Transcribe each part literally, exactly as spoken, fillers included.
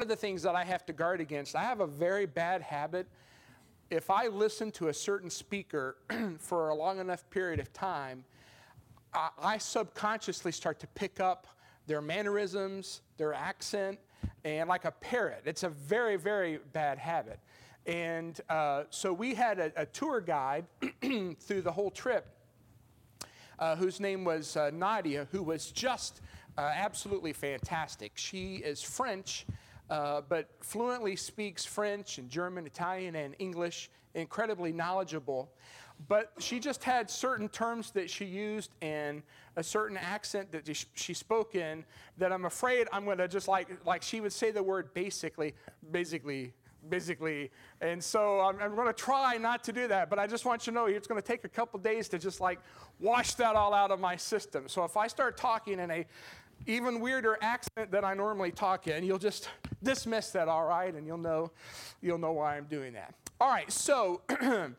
of the things that I have to guard against, I have a very bad habit. If I listen to a certain speaker for a long enough period of time, I, I subconsciously start to pick up their mannerisms, their accent, and like a parrot. It's a very, very bad habit. And uh, so we had a, a tour guide through the whole trip, uh, whose name was uh, Nadia, who was just uh, absolutely fantastic. She is French, uh, but fluently speaks French and German, Italian, and English, incredibly knowledgeable. But she just had certain terms that she used and a certain accent that she spoke in that I'm afraid I'm going to just like, like she would say the word basically, basically, basically. And so I'm, I'm going to try not to do that, but I just want you to know it's going to take a couple days to just like wash that all out of my system. So if I start talking in a even weirder accent than I normally talk in, you'll just dismiss that, all right? And you'll know, you'll know why I'm doing that. All right, so we're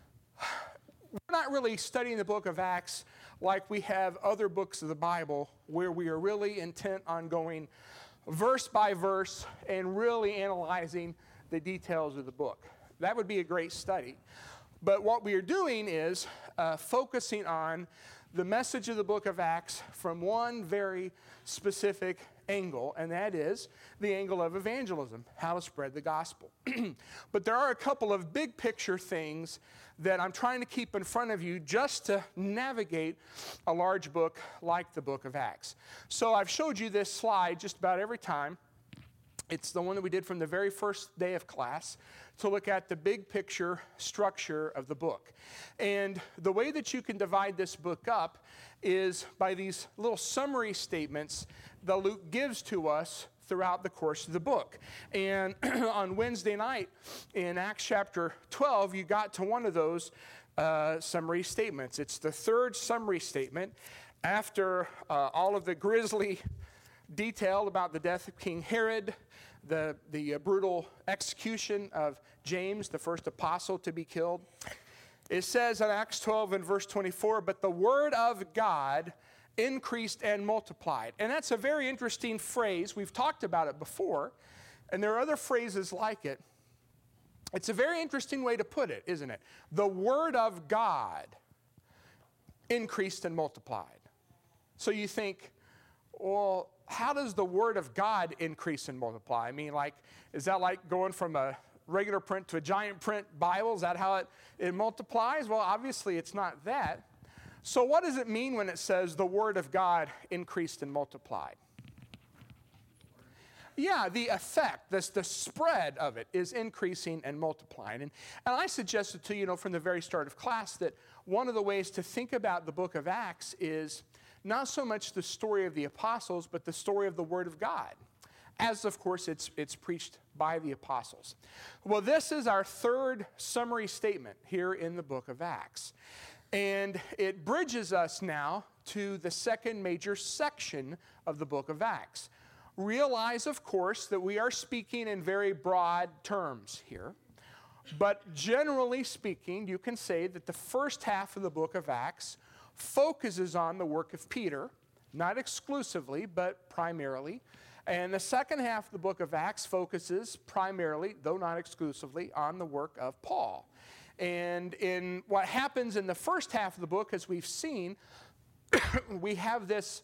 not really studying the book of Acts like we have other books of the Bible where we are really intent on going verse by verse and really analyzing the details of the book. That would be a great study. But what we are doing is uh, focusing on the message of the book of Acts from one very specific angle, and that is the angle of evangelism, how to spread the gospel. But there are a couple of big picture things that I'm trying to keep in front of you just to navigate a large book like the book of Acts. So I've showed you this slide just about every time. It's the one that we did from the very first day of class to look at the big picture structure of the book. And the way that you can divide this book up is by these little summary statements that Luke gives to us throughout the course of the book. And on Wednesday night in Acts chapter twelve, you got to one of those uh, summary statements. It's the third summary statement after uh, all of the grisly detail about the death of King Herod, the, the uh, brutal execution of James, the first apostle to be killed. It says in Acts twelve and verse twenty-four, but the word of God increased and multiplied. And that's a very interesting phrase. We've talked about it before, and there are other phrases like it. It's a very interesting way to put it, isn't it? The word of God increased and multiplied. So you think, well, how does the word of God increase and multiply? I mean, like, is that like going from a regular print to a giant print Bible? Is that how it, it multiplies? Well, obviously it's not that. So what does it mean when it says the word of God increased and multiplied? Yeah, the effect, this, the spread of it is increasing and multiplying. And, and I suggested to you, you know, from the very start of class that one of the ways to think about the book of Acts is not so much the story of the apostles, but the story of the Word of God, as, of course, it's, it's preached by the apostles. Well, this is our third summary statement here in the book of Acts. And it bridges us now to the second major section of the book of Acts. Realize, of course, that we are speaking in very broad terms here. But generally speaking, you can say that the first half of the book of Acts focuses on the work of Peter, not exclusively, but primarily. And the second half of the book of Acts focuses primarily, though not exclusively, on the work of Paul. And in what happens in the first half of the book, as we've seen, we have this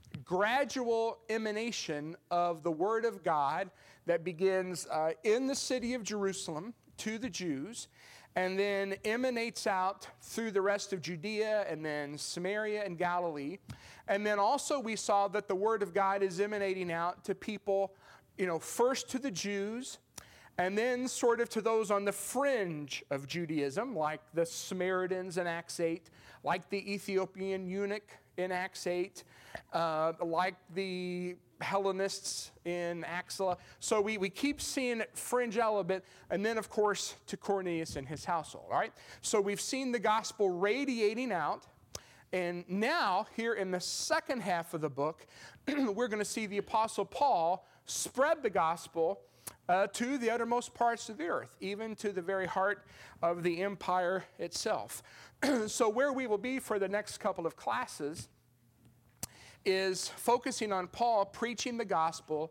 gradual emanation of the Word of God that begins uh, in the city of Jerusalem to the Jews, and then emanates out through the rest of Judea and then Samaria and Galilee. And then also we saw that the Word of God is emanating out to people, you know, first to the Jews, and then sort of to those on the fringe of Judaism, like the Samaritans in Acts eight, like the Ethiopian eunuch in Acts eight, uh, like the Hellenists in Acts. So we, we keep seeing it fringe element, and then, of course, to Cornelius and his household, all right? So we've seen the gospel radiating out, and now, here in the second half of the book, we're going to see the Apostle Paul spread the gospel uh, to the uttermost parts of the earth, even to the very heart of the empire itself. So where we will be for the next couple of classes is focusing on Paul preaching the gospel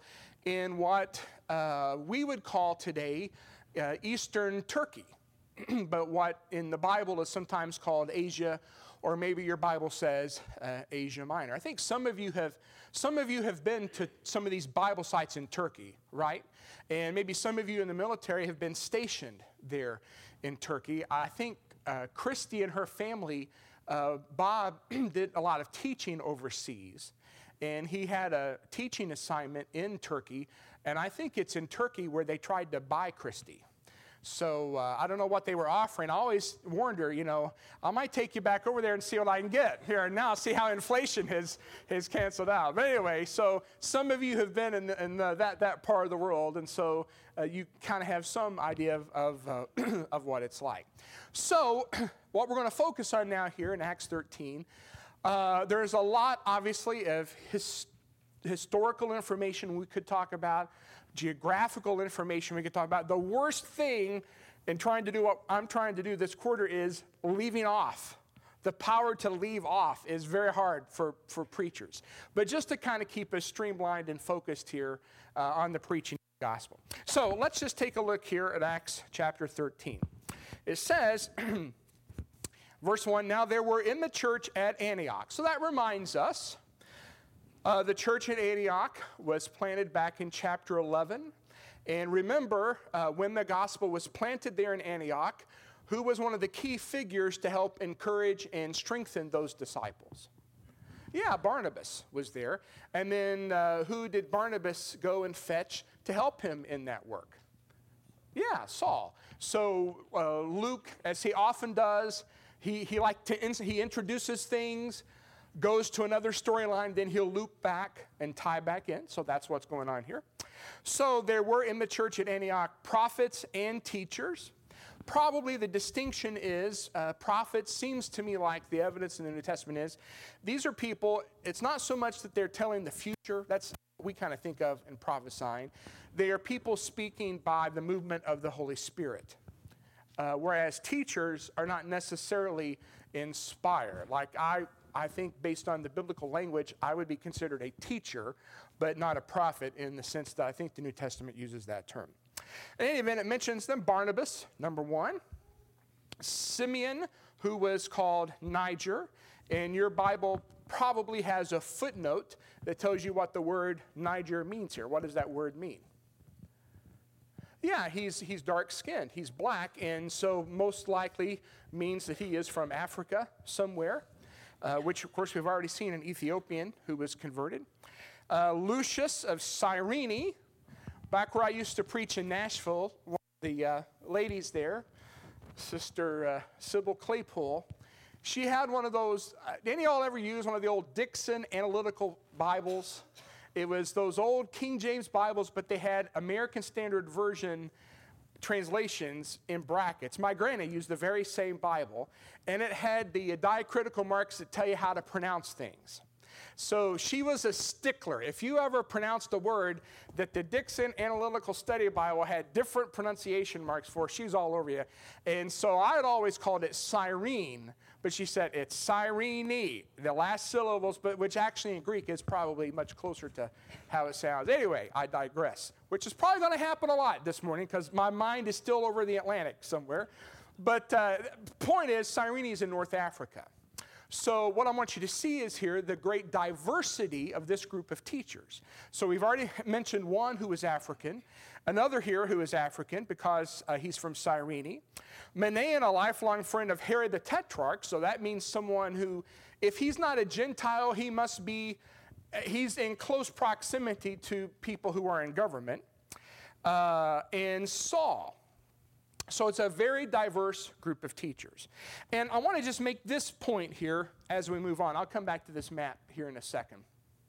in what uh, we would call today uh, Eastern Turkey, but what in the Bible is sometimes called Asia, or maybe your Bible says uh, Asia Minor. I think some of you have some of you have been to some of these Bible sites in Turkey, right? And maybe some of you in the military have been stationed there in Turkey. I think uh, Christy and her family, uh, Bob did a lot of teaching overseas, and he had a teaching assignment in Turkey, and I think it's in Turkey where they tried to buy Christy. So uh, I don't know what they were offering. I always warned her, you know, I might take you back over there and see what I can get here and now, see how inflation has, has canceled out. But anyway, so some of you have been in, the, in the, that, that part of the world, and so uh, you kind of have some idea of, of, uh, of what it's like. So what we're going to focus on now here in Acts thirteen, uh, there's a lot, obviously, of his, historical information we could talk about, geographical information we could talk about. The worst thing in trying to do what I'm trying to do this quarter is leaving off. The power to leave off is very hard for, for preachers. But just to kind of keep us streamlined and focused here uh, on the preaching of the gospel. So let's just take a look here at Acts chapter thirteen. It says, verse one, now there were in the church at Antioch. So that reminds us, Uh, the church at Antioch was planted back in chapter eleven. And remember, uh, when the gospel was planted there in Antioch, who was one of the key figures to help encourage and strengthen those disciples? Yeah, Barnabas was there. And then uh, who did Barnabas go and fetch to help him in that work? Yeah, Saul. So uh, Luke, as he often does, he, he, like to in, he introduces things, goes to another storyline, then he'll loop back and tie back in. So that's what's going on here. So there were in the church at Antioch prophets and teachers. Probably the distinction is uh, prophets seems to me like the evidence in the New Testament is these are people, it's not so much that they're telling the future. That's what we kind of think of in prophesying. They are people speaking by the movement of the Holy Spirit. Uh, whereas teachers are not necessarily inspired. Like I... I think based on the biblical language, I would be considered a teacher, but not a prophet in the sense that I think the New Testament uses that term. In any event, it mentions them, Barnabas, number one, Simeon, who was called Niger, and your Bible probably has a footnote that tells you what the word Niger means here. What does that word mean? Yeah, he's, he's dark-skinned, he's black, and so most likely means that he is from Africa somewhere. Uh, which, of course, we've already seen an Ethiopian who was converted. Uh, Lucius of Cyrene, back where I used to preach in Nashville, one of the uh, ladies there, Sister uh, Sybil Claypool, she had one of those, uh, did any of y'all ever use one of the old Dixon Analytical Bibles? It was those old King James Bibles, but they had American Standard Version translations in brackets. My granny used the very same Bible, and it had the diacritical marks that tell you how to pronounce things. So she was a stickler. If you ever pronounced a word that the Dixon Analytical Study Bible had different pronunciation marks for, she's all over you. And so I had always called it Cyrene, but she said it's Cyrene, the last syllables, but which actually in Greek is probably much closer to how it sounds. Anyway, I digress, which is probably going to happen a lot this morning because my mind is still over the Atlantic somewhere. But uh, the point is, Cyrene is in North Africa. So what I want you to see is here the great diversity of this group of teachers. So we've already mentioned one who is African, another here who is African because uh, he's from Cyrene. Manaen, a lifelong friend of Herod the Tetrarch, so that means someone who, if he's not a Gentile, he must be, he's in close proximity to people who are in government. Uh, and Saul. So it's a very diverse group of teachers. And I want to just make this point here as we move on. I'll come back to this map here in a second.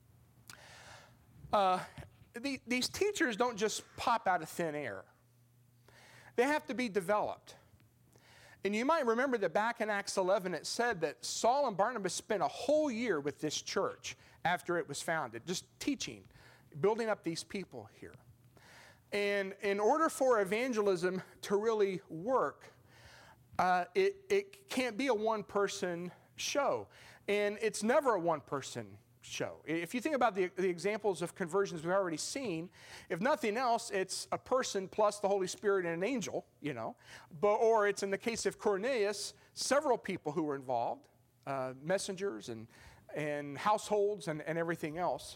Uh, the, these teachers don't just pop out of thin air. They have to be developed. And you might remember that back in Acts eleven it said that Saul and Barnabas spent a whole year with this church after it was founded, just teaching, building up these people here. And in order for evangelism to really work, uh, it, it can't be a one-person show. And it's never a one-person show. If you think about the, the examples of conversions we've already seen, if nothing else, it's a person plus the Holy Spirit and an angel, you know. But, or it's in the case of Cornelius, several people who were involved, uh, messengers and, and households and, and everything else.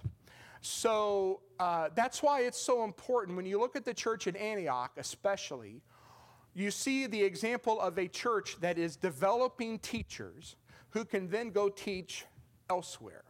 So uh, that's why it's so important. When you look at the church in Antioch especially, you see the example of a church that is developing teachers who can then go teach elsewhere.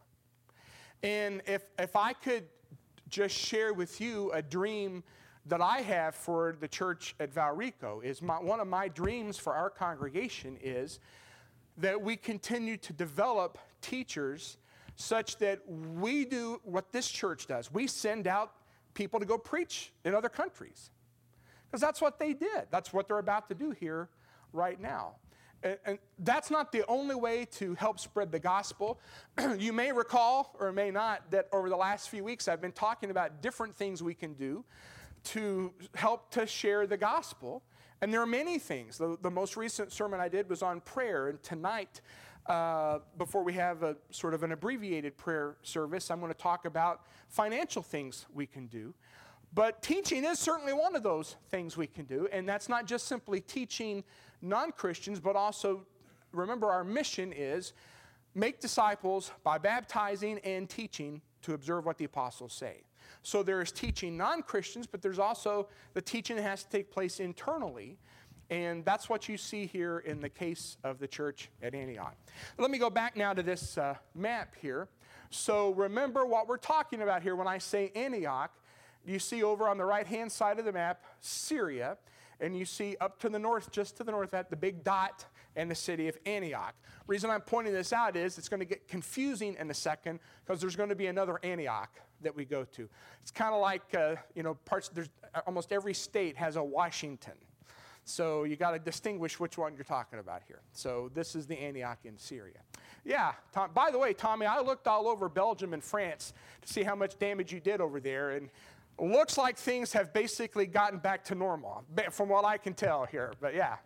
And if, if I could just share with you a dream that I have for the church at Valrico, is my, one of my dreams for our congregation is that we continue to develop teachers such that we do what this church does. We send out people to go preach in other countries. Because that's what they did. That's what they're about to do here right now. And, and that's not the only way to help spread the gospel. You may recall, or may not, that over the last few weeks I've been talking about different things we can do to help to share the gospel. And there are many things. The, the most recent sermon I did was on prayer. And tonight, uh, before we have a sort of an abbreviated prayer service, I'm going to talk about financial things we can do. But teaching is certainly one of those things we can do. And that's not just simply teaching non-Christians, but also, remember, our mission is make disciples by baptizing and teaching to observe what the apostles say. So there is teaching non-Christians, but there's also the teaching that has to take place internally. And that's what you see here in the case of the church at Antioch. Let me go back now to this uh, map here. So remember what we're talking about here when I say Antioch. You see over on the right-hand side of the map, Syria, and you see up to the north, just to the north, at the big dot and the city of Antioch. The reason I'm pointing this out is it's going to get confusing in a second because there's going to be another Antioch that we go to. It's kind of like, uh, you know, parts, there's almost every state has a Washington. So you got to distinguish which one you're talking about here. So this is the Antioch in Syria. Yeah, Tom, by the way, Tommy, I looked all over Belgium and France to see how much damage you did over there, and looks like things have basically gotten back to normal, from what I can tell here, but yeah.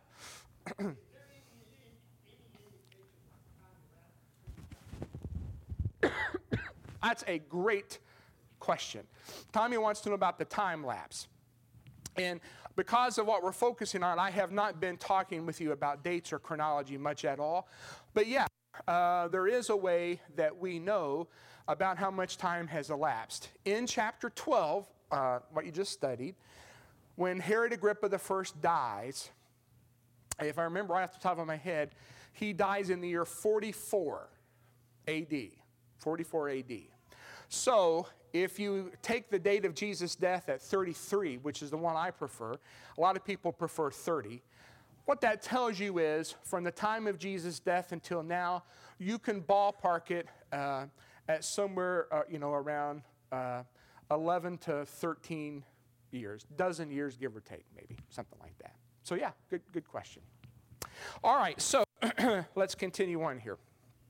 That's a great question. Tommy wants to know about the time lapse. And because of what we're focusing on, I have not been talking with you about dates or chronology much at all. But yeah, uh, there is a way that we know about how much time has elapsed. In chapter twelve, uh, what you just studied, when Herod Agrippa the First dies, if I remember right off the top of my head, he dies in the year forty-four A D. forty-four A D. So if you take the date of Jesus' death at thirty-three, which is the one I prefer, a lot of people prefer thirty. What that tells you is from the time of Jesus' death until now, you can ballpark it uh, at somewhere, uh, you know, around uh, eleven to thirteen years, dozen years, give or take, maybe, something like that. So yeah, good, good question. All right, so let's continue on here.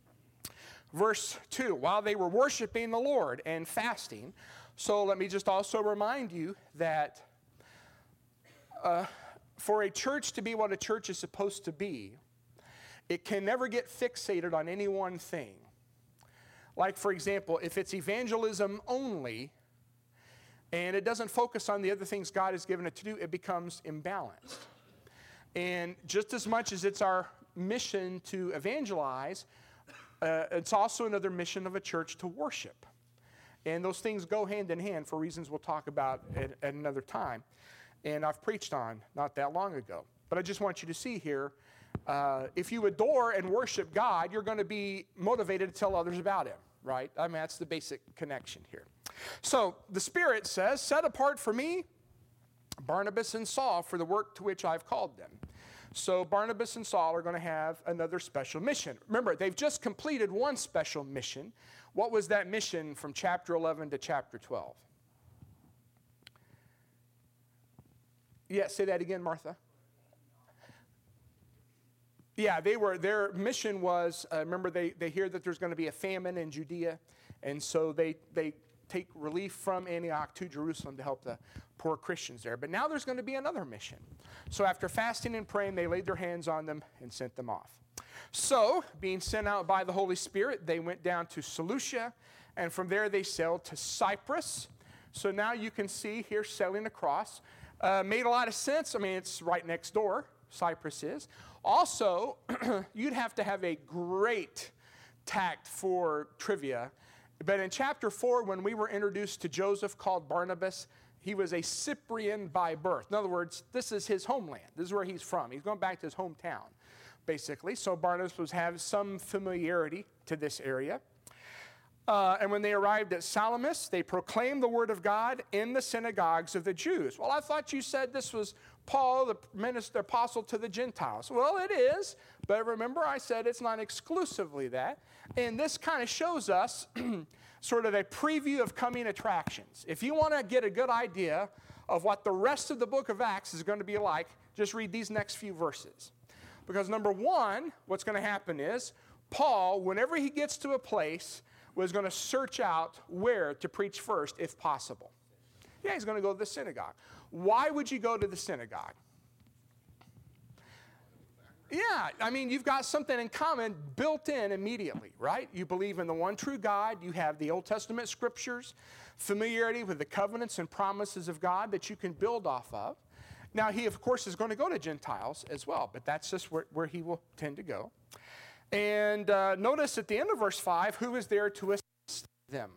Verse two, while they were worshiping the Lord and fasting. So let me just also remind you that uh, for a church to be what a church is supposed to be, it can never get fixated on any one thing. Like, for example, if it's evangelism only, and it doesn't focus on the other things God has given it to do, it becomes imbalanced. And just as much as it's our mission to evangelize, uh, it's also another mission of a church to worship. And those things go hand in hand for reasons we'll talk about at, at another time. And I've preached on not that long ago. But I just want you to see here, uh, if you adore and worship God, you're going to be motivated to tell others about Him, right? I mean, that's the basic connection here. So the Spirit says, set apart for me Barnabas and Saul for the work to which I've called them. So Barnabas and Saul are going to have another special mission. Remember, they've just completed one special mission. What was that mission from chapter eleven to chapter twelve? Yeah, say that again, Martha. Yeah, they were, their mission was, uh, remember, they, they hear that there's going to be a famine in Judea, and so they, they take relief from Antioch to Jerusalem to help the poor Christians there. But now there's going to be another mission. So after fasting and praying, they laid their hands on them and sent them off. So, being sent out by the Holy Spirit, they went down to Seleucia and from there they sailed to Cyprus. So now you can see here sailing across. Uh, made a lot of sense. I mean, it's right next door, Cyprus is. Also, you'd have to have a great tact for trivia. But in chapter four, when we were introduced to Joseph called Barnabas, he was a Cyprian by birth. In other words, this is his homeland. This is where he's from. He's going back to his hometown, basically. So Barnabas was have some familiarity to this area. Uh, and when they arrived at Salamis, they proclaimed the word of God in the synagogues of the Jews. Well, I thought you said this was Paul, the minister, apostle to the Gentiles. Well, it is, but remember I said it's not exclusively that. And this kind of shows us sort of a preview of coming attractions. If you want to get a good idea of what the rest of the book of Acts is going to be like, just read these next few verses. Because number one, what's going to happen is Paul, whenever he gets to a place, was going to search out where to preach first, if possible. Yeah, he's going to go to the synagogue. Why would you go to the synagogue? Yeah, I mean, you've got something in common built in immediately, right? You believe in the one true God. You have the Old Testament scriptures, familiarity with the covenants and promises of God that you can build off of. Now, he, of course, is going to go to Gentiles as well, but that's just where, where he will tend to go. And uh, notice at the end of verse five, who is there to assist them?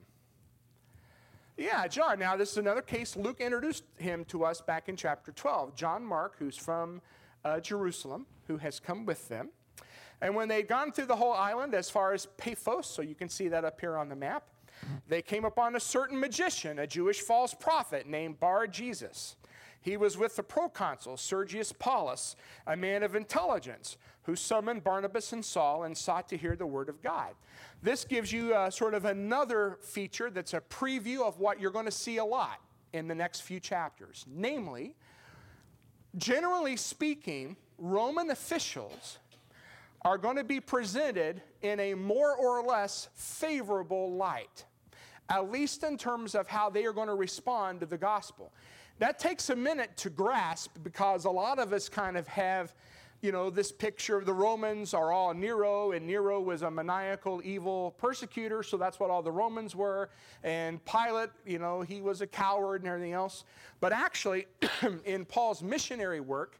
Yeah, John. Now, this is another case. Luke introduced him to us back in chapter twelve. John Mark, who's from uh, Jerusalem, who has come with them. And when they'd gone through the whole island as far as Paphos, so you can see that up here on the map, they came upon a certain magician, a Jewish false prophet named Bar-Jesus. He was with the proconsul, Sergius Paulus, a man of intelligence, who summoned Barnabas and Saul and sought to hear the word of God. This gives you uh, sort of another feature that's a preview of what you're going to see a lot in the next few chapters. Namely, generally speaking, Roman officials are going to be presented in a more or less favorable light, at least in terms of how they are going to respond to the gospel. That takes a minute to grasp because a lot of us kind of have, you know, this picture of the Romans are all Nero, and Nero was a maniacal, evil persecutor, so that's what all the Romans were. And Pilate, you know, he was a coward and everything else. But actually, in Paul's missionary work,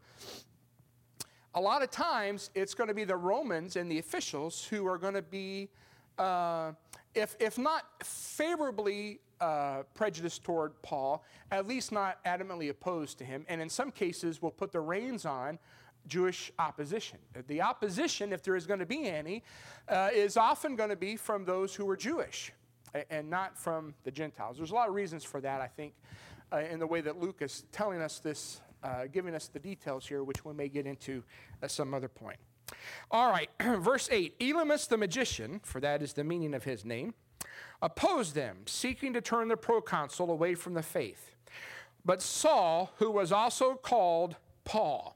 a lot of times it's going to be the Romans and the officials who are going to be, uh, if, if not favorably Uh, prejudice toward Paul, at least not adamantly opposed to him, and in some cases will put the reins on Jewish opposition. The opposition, if there is going to be any, uh, is often going to be from those who are Jewish and not from the Gentiles. There's a lot of reasons for that, I think, uh, in the way that Luke is telling us this, uh, giving us the details here, which we may get into at some other point. All right, verse eight, Elymas the magician, for that is the meaning of his name, opposed them, seeking to turn the proconsul away from the faith. But Saul, who was also called Paul.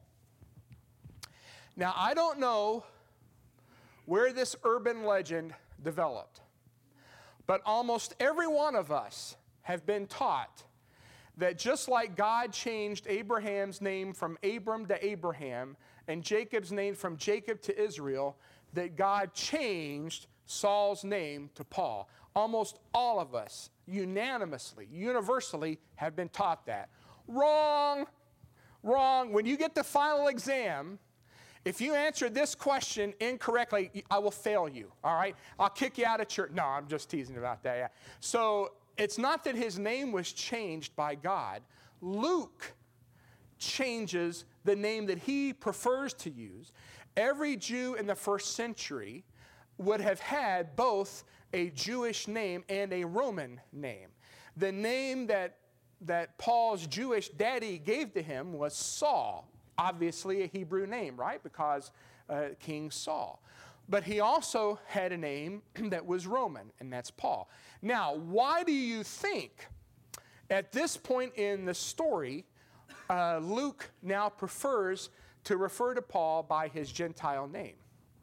Now, I don't know where this urban legend developed, but almost every one of us have been taught that just like God changed Abraham's name from Abram to Abraham and Jacob's name from Jacob to Israel, that God changed Saul's name to Paul. Almost all of us, unanimously, universally, have been taught that. Wrong, wrong. When you get the final exam, if you answer this question incorrectly, I will fail you, all right? I'll kick you out of church. No, I'm just teasing about that, yeah. So it's not that his name was changed by God. Luke changes the name that he prefers to use. Every Jew in the first century would have had both a Jewish name and a Roman name. The name that, that Paul's Jewish daddy gave to him was Saul, obviously a Hebrew name, right? Because uh, King Saul. But he also had a name that was Roman, and that's Paul. Now, why do you think at this point in the story, uh, Luke now prefers to refer to Paul by his Gentile name?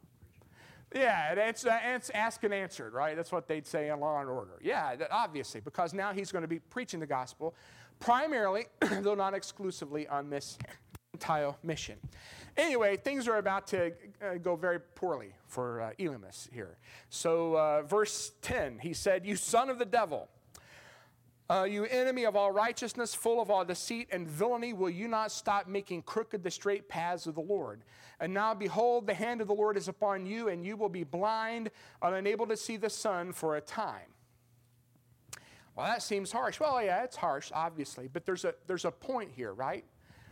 Yeah, it's, uh, it's asked and answered, right? That's what they'd say in Law and Order. Yeah, that, obviously, because now he's going to be preaching the gospel, primarily, though not exclusively, on this Gentile mission. Anyway, things are about to uh, go very poorly for uh, Elymas here. So uh, verse ten, he said, "You son of the devil, uh, you enemy of all righteousness, full of all deceit and villainy, will you not stop making crooked the straight paths of the Lord? And now behold, the hand of the Lord is upon you, and you will be blind and unable to see the sun for a time." Well, that seems harsh. Well, yeah, it's harsh, obviously, but there's a, there's a point here, right?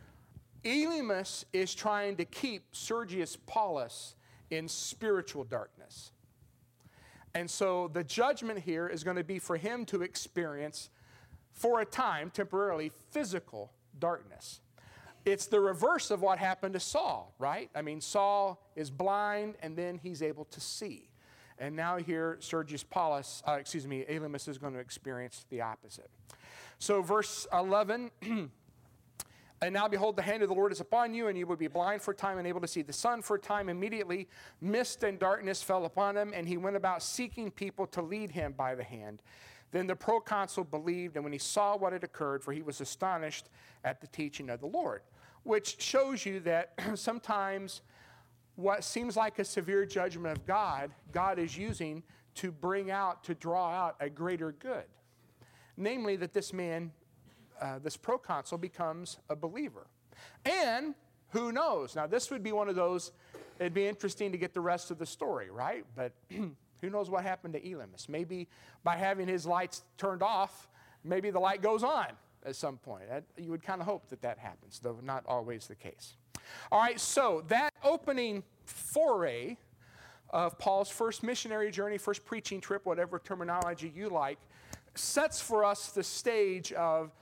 Elymas is trying to keep Sergius Paulus in spiritual darkness. And so the judgment here is going to be for him to experience, for a time, temporarily, physical darkness. It's the reverse of what happened to Saul, right? I mean, Saul is blind, and then he's able to see. And now here, Sergius Paulus, uh, excuse me, Elymas is going to experience the opposite. So verse eleven, "And now behold, the hand of the Lord is upon you, and you will be blind for a time, unable to see the sun for a time. Immediately mist and darkness fell upon him, and he went about seeking people to lead him by the hand. Then the proconsul believed, and when he saw what had occurred, for he was astonished at the teaching of the Lord." Which shows you that sometimes what seems like a severe judgment of God, God is using to bring out, to draw out a greater good. Namely, that this man, uh, this proconsul, becomes a believer. And who knows? Now, this would be one of those, it'd be interesting to get the rest of the story, right? But who knows what happened to Elymas? Maybe by having his lights turned off, maybe the light goes on at some point. That, you would kind of hope that that happens, though not always the case. All right, so that opening foray of Paul's first missionary journey, first preaching trip, whatever terminology you like, sets for us the stage of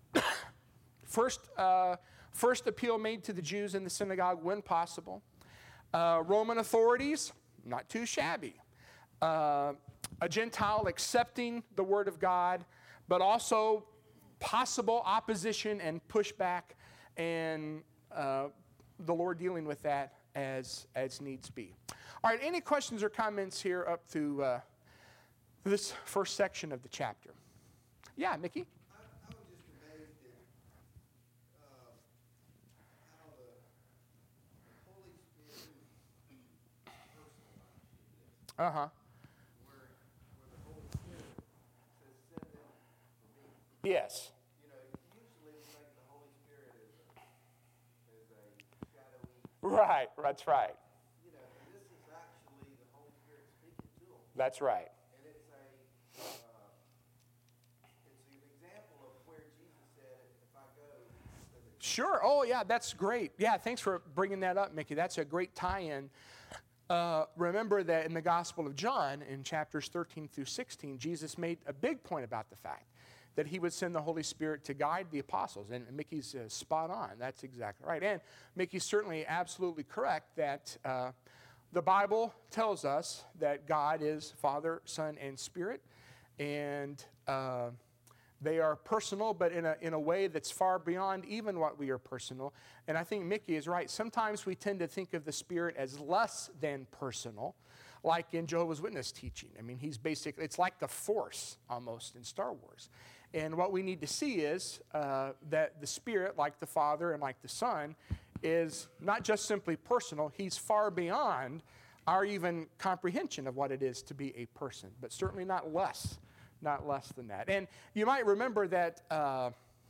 first, uh, first appeal made to the Jews in the synagogue when possible. Uh, Roman authorities, not too shabby. Uh, a Gentile accepting the word of God, but also possible opposition and pushback, and uh, the Lord dealing with that as, as needs be. All right, any questions or comments here up through uh, this first section of the chapter? Yeah, Mickey? I, I was just amazed at uh, how the, the Holy Spirit personalized this. Uh-huh. Where, where the Holy Spirit says, "Send them for me." Yes. You know, usually we think the Holy Spirit is a, is a shadowy. Right, that's right. You know, and this is actually the Holy Spirit speaking to them. That's right. And it's a, uh, it's an example of where Jesus said, "If I go, does it?" Sure. Oh, yeah, that's great. Yeah, thanks for bringing that up, Mickey. That's a great tie-in. Uh, remember that in the Gospel of John, in chapters thirteen through sixteen, Jesus made a big point about the fact that he would send the Holy Spirit to guide the apostles. And Mickey's uh, spot on. That's exactly right. And Mickey's certainly absolutely correct that uh, the Bible tells us that God is Father, Son, and Spirit. And uh, they are personal, but in a, in a way that's far beyond even what we are personal. And I think Mickey is right. Sometimes we tend to think of the Spirit as less than personal, like in Jehovah's Witness teaching. I mean, he's basically, it's like the Force almost in Star Wars. And what we need to see is uh, that the Spirit, like the Father and like the Son, is not just simply personal. He's far beyond our even comprehension of what it is to be a person, but certainly not less, not less than that. And you might remember that uh,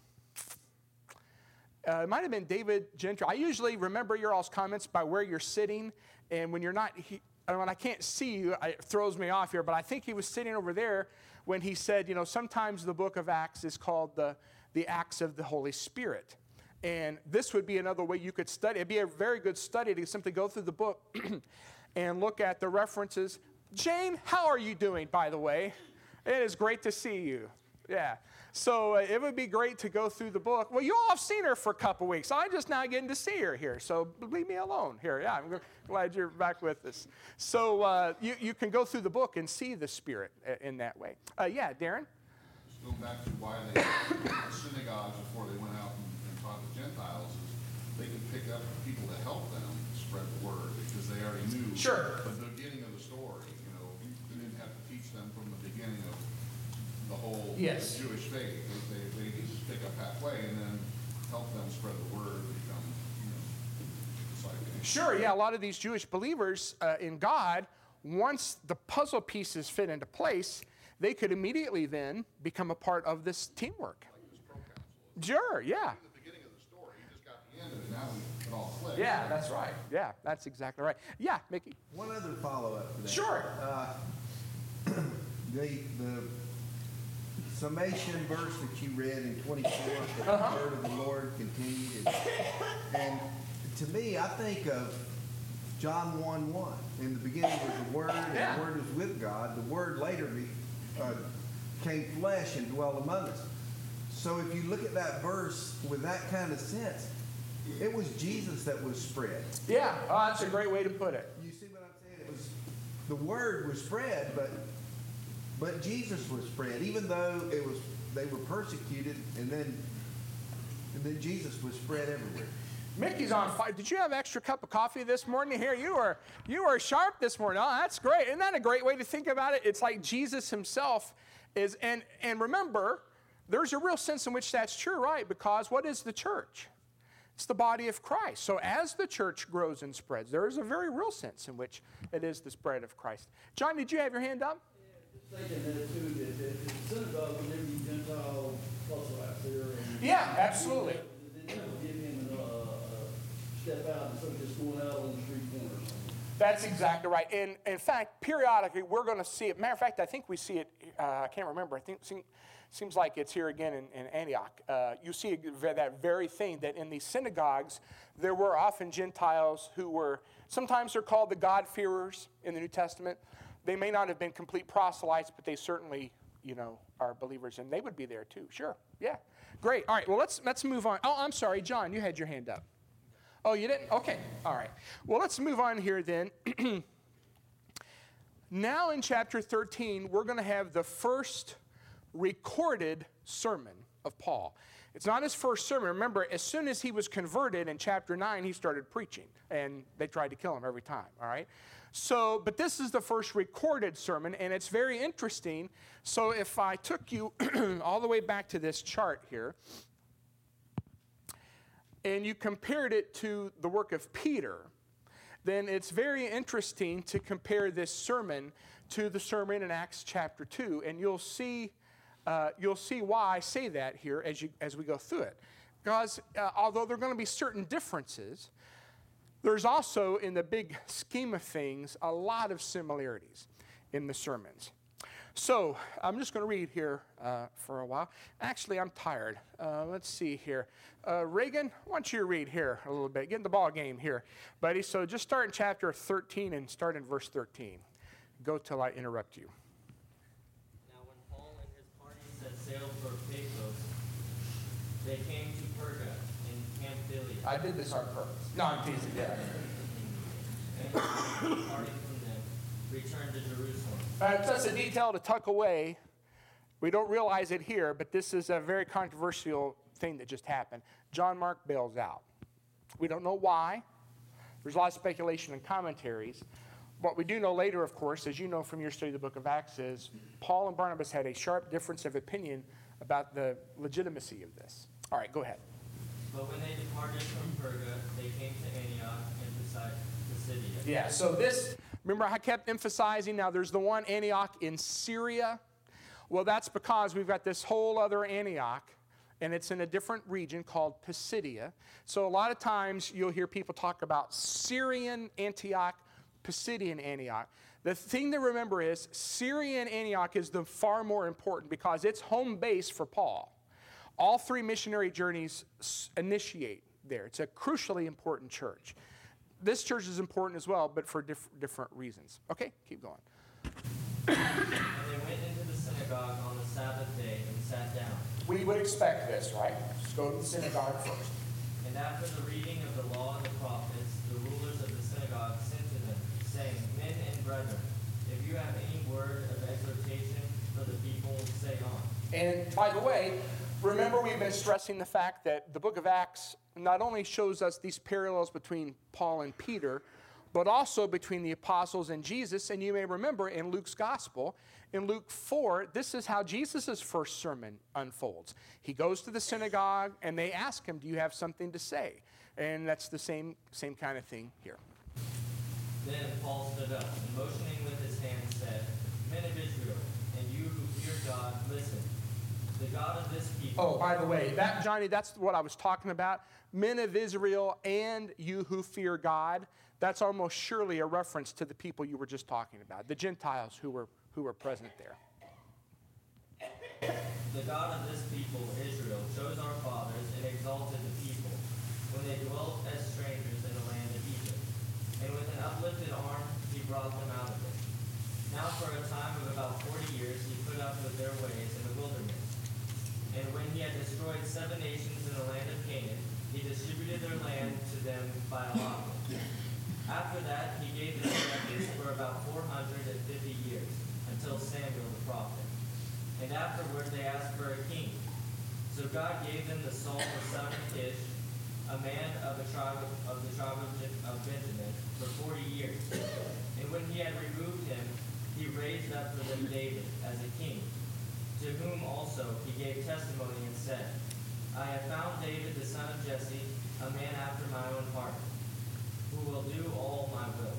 uh, it might have been David Gentry. I usually remember your all's comments by where you're sitting, and when you're not, he, and when I can't see you, it throws me off here, but I think he was sitting over there when he said, you know, sometimes the book of Acts is called the, the Acts of the Holy Spirit. And this would be another way you could study. It'd be a very good study to simply go through the book and look at the references. Jane, how are you doing, by the way? It is great to see you. Yeah. So uh, it would be great to go through the book. Well, you all have seen her for a couple weeks. I'm just now getting to see her here. So leave me alone here. Yeah, I'm glad you're back with us. So uh, you, you can go through the book and see the Spirit in that way. Uh, yeah, Darren? Just going back to why they had synagogues before they went out and, and taught the Gentiles, is they could pick up people to help them spread the word because they already knew Sure. the beginning of the story. You know, you didn't have to teach them from the beginning of the whole Yes. Jewish faith. They, they, they could just pick up halfway and then help them spread the word, become game. Sure, yeah, a lot of these Jewish believers uh, in God, once the puzzle pieces fit into place, they could immediately then become a part of this teamwork. Like this pro council. Sure, yeah. In the beginning of the story, he just got the end of it, now we- it all clicks. Yeah, that's right. Yeah, that's exactly right. Yeah, Mickey. One other follow-up to that. Sure. Uh, The, the summation verse that you read in twenty-four, that the Uh-huh. word of the Lord continued. And, and to me, I think of John one one. In the beginning was the Word, and Yeah. the Word was with God. The Word later be, uh, came flesh and dwelt among us. So if you look at that verse with that kind of sense, it was Jesus that was spread. Yeah, oh, that's a great way to put it. You see what I'm saying? It was, the word was spread, but but Jesus was spread, even though it was they were persecuted, and then and then Jesus was spread everywhere. Mickey's on fire. Did you have an extra cup of coffee this morning? Here, you are you are sharp this morning. Oh, that's great. Isn't that a great way to think about it? It's like Jesus himself is, and and remember, there's a real sense in which that's true, right? Because what is the church? It's the body of Christ. So as the church grows and spreads, there is a very real sense in which it is the spread of Christ. John, did you have your hand up? Yeah, just thinking that too, that that the synagogue would never be Gentile proselytes there. and- Yeah, absolutely. Then that would give him a, uh, step out instead of just going out on the street corners. That's exactly right. And in fact, periodically, we're going to see it. Matter of fact, I think we see it, uh, I can't remember. I think it seems like it's here again in, in Antioch. Uh, you see that very thing, that in these synagogues, there were often Gentiles who were, sometimes they're called the God-fearers in the New Testament. They may not have been complete proselytes, but they certainly, you know, are believers, and they would be there too. Sure, yeah. Great. All right, well, let's, let's move on. Oh, I'm sorry, John, you had your hand up. Oh, you didn't? Okay. All right. Well, let's move on here then. Now in chapter thirteen, we're going to have the first recorded sermon of Paul. It's not his first sermon. Remember, as soon as he was converted in chapter nine, he started preaching, and they tried to kill him every time, all right? So, but this is the first recorded sermon, and it's very interesting. So if I took you all the way back to this chart here, and you compared it to the work of Peter, then it's very interesting to compare this sermon to the sermon in Acts chapter two, and you'll see, uh, you'll see why I say that here as you as we go through it. Because uh, although there are going to be certain differences, there's also, in the big scheme of things, a lot of similarities in the sermons. So I'm just going to read here uh, for a while. Actually, I'm tired. Uh, let's see here. Uh, Reagan, why don't you read here a little bit? Get in the ball game here, buddy. So just start in chapter thirteen and start in verse thirteen. Go till I interrupt you. Now when Paul and his party set sail for Paphos, they came to Perga in Pamphylia. I did this on purpose. No, I'm teasing. Yeah. And the party from them returned to Jerusalem. Uh, just a detail to tuck away. We don't realize it here, but this is a very controversial thing that just happened. John Mark bails out. We don't know why. There's a lot of speculation and commentaries. What we do know later, of course, as you know from your study of the book of Acts, is Paul and Barnabas had a sharp difference of opinion about the legitimacy of this. All right, go ahead. But when they departed from Perga, they came to Antioch and Pisi- Pisidia. Yeah, so this, remember I kept emphasizing, now there's the one Antioch in Syria. Well, that's because we've got this whole other Antioch, and it's in a different region called Pisidia. So a lot of times you'll hear people talk about Syrian Antioch, Pisidian Antioch. The thing to remember is Syrian Antioch is the far more important because it's home base for Paul. All three missionary journeys initiate there. It's a crucially important church. This church is important as well, but for diff- different reasons. Okay, keep going. And they went into the synagogue on the Sabbath day and sat down. We would expect this, right? Just go to the synagogue first. And after the reading of the law and the prophets, the rulers of the synagogue sent to them, saying, Men and brethren, if you have any word of exhortation for the people, say on. And by the way, remember we've been stressing the fact that the book of Acts not only shows us these parallels between Paul and Peter, but also between the apostles and Jesus. And you may remember in Luke's gospel, in Luke four, this is how Jesus' first sermon unfolds. He goes to the synagogue and they ask him, do you have something to say? And that's the same, same kind of thing here. Then Paul stood up and motioning with his hand said, Men of Israel, and you who fear God, listen. The God of this people. Oh, by the way, that Johnny, that's what I was talking about. Men of Israel and you who fear God. That's almost surely a reference to the people you were just talking about, the Gentiles who were who were present there. The God of this people, Israel, chose our fathers and exalted the people when they dwelt as strangers in the land of Egypt. And with an uplifted arm, he brought them out of it. Now for a time of about forty years, he put up with their ways in the wilderness. And when he had destroyed seven nations in the land of Canaan, he distributed their land to them by allotment. After that, he gave them judges for about four hundred fifty years, until Samuel the prophet. And afterward they asked for a king. So God gave them the Saul the son of Kish, a man of the tribe of, of the tribe of, of Benjamin, for forty years. And when he had removed him, he raised up for them David as a king, to whom also he gave testimony and said, I have found David the son of Jesse, a man after my own heart, who will do all my will.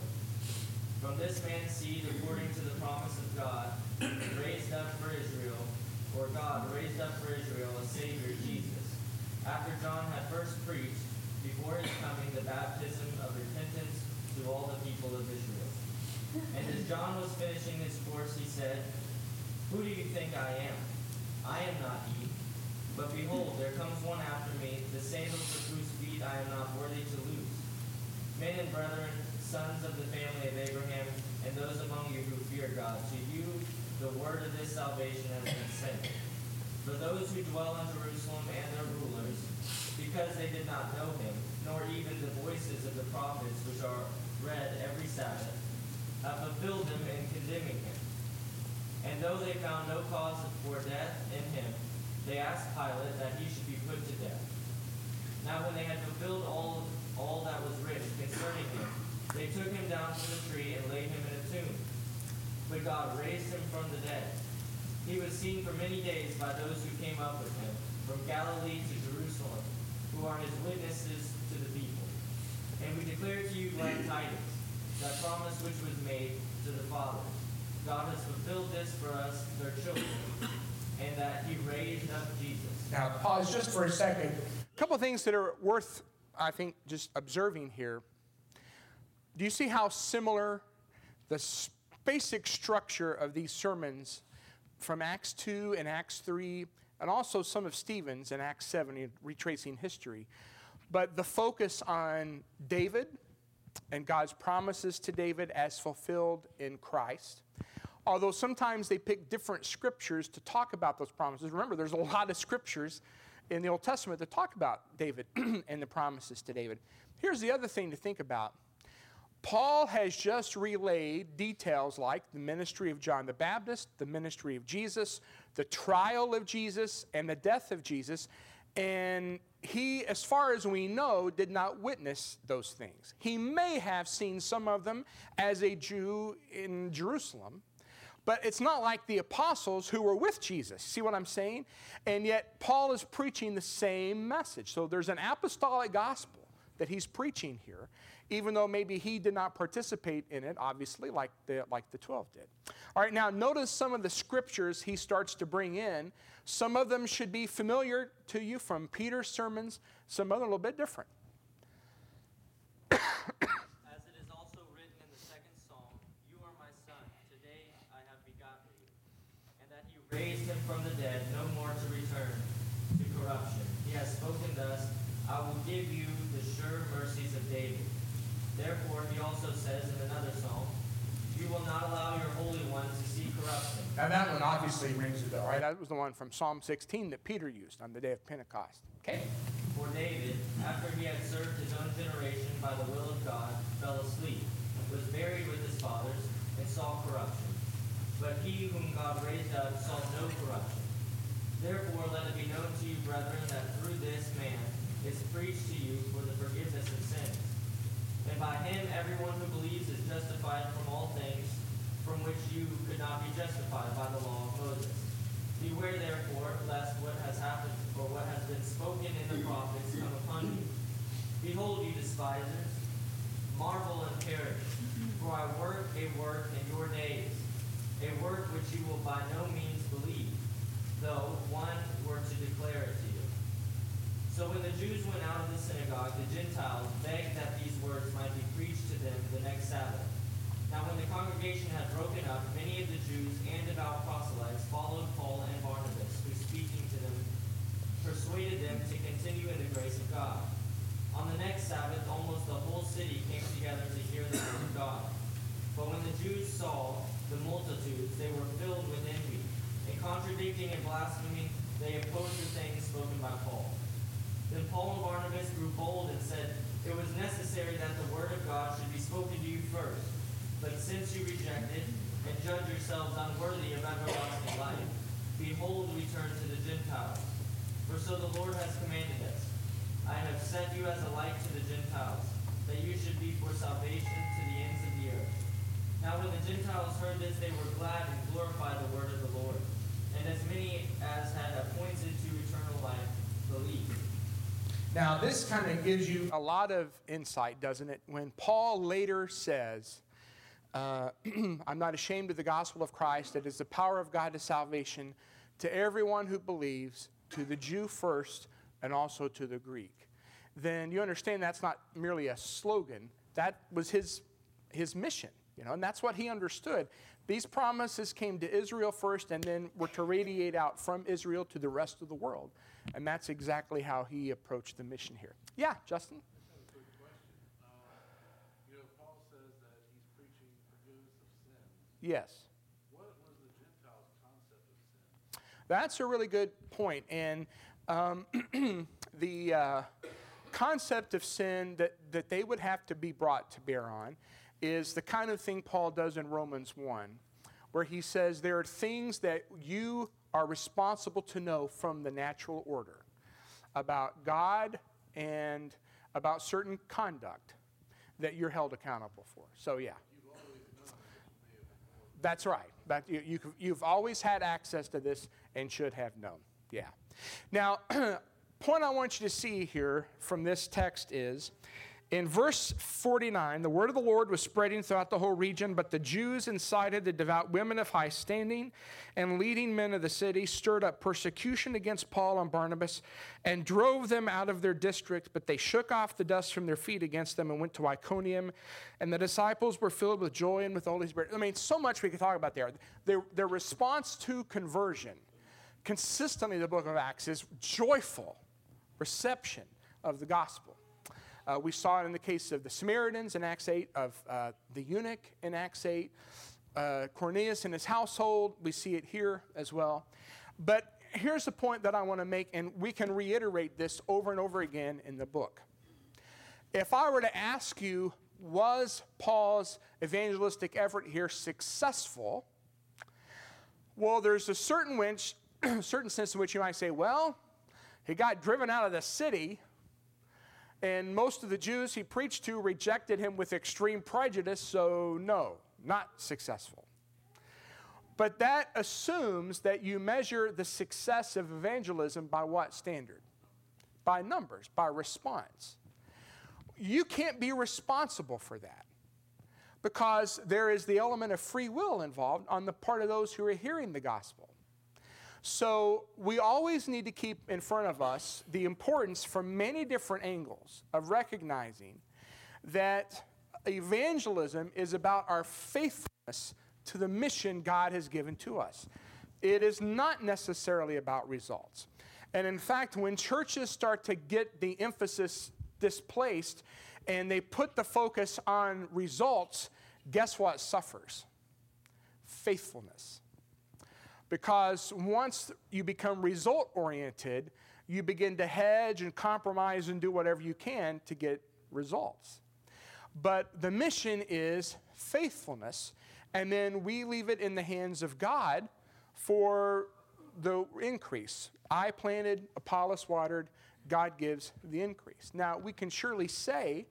From this man's seed, according to the promise of God, raised up for Israel, or God raised up for Israel a Savior, Jesus, after John had first preached, before his coming, the baptism of repentance to all the people of Israel. And as John was finishing his course, he said, Who do you think I am? I am not he. But behold, there comes one after me, the sandals of whose feet I am not worthy to loose. Men and brethren, sons of the family of Abraham, and those among you who fear God, to you the word of this salvation has been sent. For those who dwell in Jerusalem and their rulers, because they did not know him, nor even the voices of the prophets which are read every Sabbath, have fulfilled them in condemning him. And though they found no cause for death in him, they asked Pilate that he should be put to death. Now when they had fulfilled all, all that was written concerning him, they took him down from the tree and laid him in a tomb. But God raised him from the dead. He was seen for many days by those who came up with him, from Galilee to Jerusalem, who are his witnesses to the people. And we declare to you glad tidings, that promise which was made to the fathers. God has fulfilled this for us, their children, and that he raised up Jesus. Now, pause just for a second. A couple of things that are worth, I think, just observing here. Do you see how similar the basic structure of these sermons from Acts two and Acts three, and also some of Stephen's in Acts seven, retracing history, but the focus on David and God's promises to David as fulfilled in Christ. Although sometimes they pick different scriptures to talk about those promises. Remember, there's a lot of scriptures in the Old Testament that talk about David and the promises to David. Here's the other thing to think about. Paul has just relayed details like the ministry of John the Baptist, the ministry of Jesus, the trial of Jesus, and the death of Jesus. And he, as far as we know, did not witness those things. He may have seen some of them as a Jew in Jerusalem, but it's not like the apostles who were with Jesus. See what I'm saying? And yet Paul is preaching the same message. So there's an apostolic gospel that he's preaching here, even though maybe he did not participate in it, obviously, like the, like the twelve did. All right, now notice some of the scriptures he starts to bring in. Some of them should be familiar to you from Peter's sermons, some other a little bit different. As it is also written in the second psalm, You are my son, today I have begotten you. And that he raised him from the dead, no more to return to corruption. He has spoken thus, I will give you the sure mercies of David. Therefore, he also says in another psalm, You will not allow your Holy One to see corruption. Now that one obviously rings a bell, right? That was the one from Psalm sixteen that Peter used on the day of Pentecost. Okay? For David, after he had served his own generation by the will of God, fell asleep, was buried with his fathers, and saw corruption. But he whom God raised up saw no corruption. Therefore let it be known to you, brethren, that through this man is preached to you for the forgiveness of sins. And by him everyone who believes is justified from all things from which you could not be justified by the law of Moses. Beware therefore, lest what has happened, or what has been spoken in the prophets, come upon you. Behold, you despisers, marvel and perish, for I work a work in your days, a work which you will by no means believe, though one were to declare it to you. So when the Jews went out of the synagogue, the Gentiles begged that these words might be preached to them the next Sabbath. Now when the congregation had broken up, many of the Jews and devout proselytes followed Paul and Barnabas, who speaking to them persuaded them to continue in the grace of God. On the next Sabbath, almost the whole city came together to hear the word of God. But when the Jews saw the multitudes, they were filled with envy, and contradicting and blaspheming, they opposed the things spoken by Paul. Then Paul and Barnabas grew bold and said, it was necessary that the word of God should be spoken to you first. But since you reject it, and judge yourselves unworthy of everlasting life, behold, we turn to the Gentiles. For so the Lord has commanded us, I have set you as a light to the Gentiles, that you should be for salvation to the ends of the earth. Now when the Gentiles heard this, they were glad and glorified the word of the Lord. And as many as had appointed to eternal life believed. Now, this kind of gives you a lot of insight, doesn't it? When Paul later says, uh, I'm not ashamed of the gospel of Christ, it is the power of God to salvation to everyone who believes, to the Jew first, and also to the Greek. Then you understand that's not merely a slogan. That was his, his mission, you know, and that's what he understood. These promises came to Israel first and then were to radiate out from Israel to the rest of the world. And that's exactly how he approached the mission here. Yeah, Justin? I just have a quick question. Uh, you know, Paul says that he's preaching forgiveness of sins. Yes. What was the Gentiles' concept of sin? That's a really good point. And um, the uh, concept of sin that, that they would have to be brought to bear on is the kind of thing Paul does in Romans one, where he says there are things that you are responsible to know from the natural order about God and about certain conduct that you're held accountable for. So, yeah. You've always known this. That's right. But you, you, you've always had access to this and should have known. Yeah. Now, point I want you to see here from this text is, in verse forty-nine, the word of the Lord was spreading throughout the whole region, but the Jews incited the devout women of high standing and leading men of the city, stirred up persecution against Paul and Barnabas, and drove them out of their district. But they shook off the dust from their feet against them and went to Iconium. And the disciples were filled with joy and with the Holy Spirit. I mean, so much we could talk about there. Their, their response to conversion, consistently in the book of Acts, is joyful reception of the gospel. Uh, we saw it in the case of the Samaritans in Acts eight, of uh, the eunuch in Acts eight, uh, Cornelius and his household. We see it here as well. But here's the point that I want to make, and we can reiterate this over and over again in the book. If I were to ask you, was Paul's evangelistic effort here successful? Well, there's a certain, which, certain sense in which you might say, well, he got driven out of the city, and most of the Jews he preached to rejected him with extreme prejudice, so no, not successful. But that assumes that you measure the success of evangelism by what standard? By numbers, by response. You can't be responsible for that because there is the element of free will involved on the part of those who are hearing the gospel. So we always need to keep in front of us the importance from many different angles of recognizing that evangelism is about our faithfulness to the mission God has given to us. It is not necessarily about results. And in fact, when churches start to get the emphasis displaced and they put the focus on results, guess what suffers? Faithfulness. Because once you become result-oriented, you begin to hedge and compromise and do whatever you can to get results. But the mission is faithfulness, and then we leave it in the hands of God for the increase. I planted, Apollos watered, God gives the increase. Now, we can surely say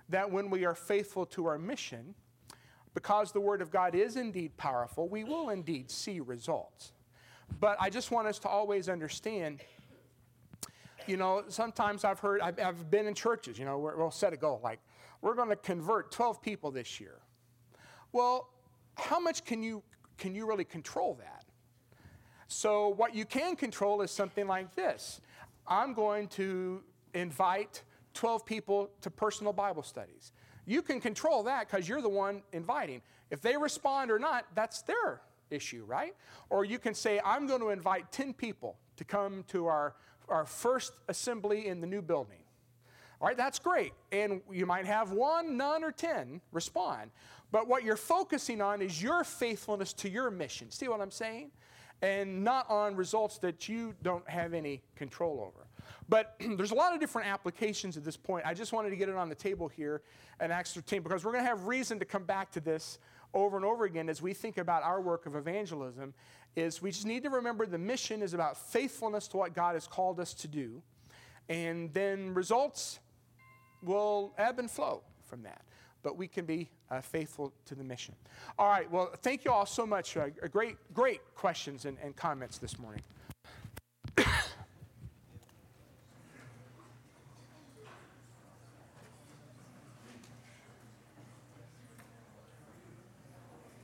that when we are faithful to our mission, because the Word of God is indeed powerful, we will indeed see results. But I just want us to always understand, you know, sometimes I've heard, I've, I've been in churches, you know, where we'll set a goal, like, we're going to convert twelve people this year. Well, how much can you, can you really control that? So what you can control is something like this. I'm going to invite twelve people to personal Bible studies. You can control that because you're the one inviting. If they respond or not, that's their issue, right? Or you can say, I'm going to invite ten people to come to our, our first assembly in the new building. All right, that's great. And you might have one, none, or ten respond. But what you're focusing on is your faithfulness to your mission. See what I'm saying? And not on results that you don't have any control over. But there's a lot of different applications at this point. I just wanted to get it on the table here in Acts thirteen because we're going to have reason to come back to this over and over again as we think about our work of evangelism. Is we just need to remember the mission is about faithfulness to what God has called us to do. And then results will ebb and flow from that. But we can be uh, faithful to the mission. All right, well, thank you all so much. Uh, great, great questions and, and comments this morning.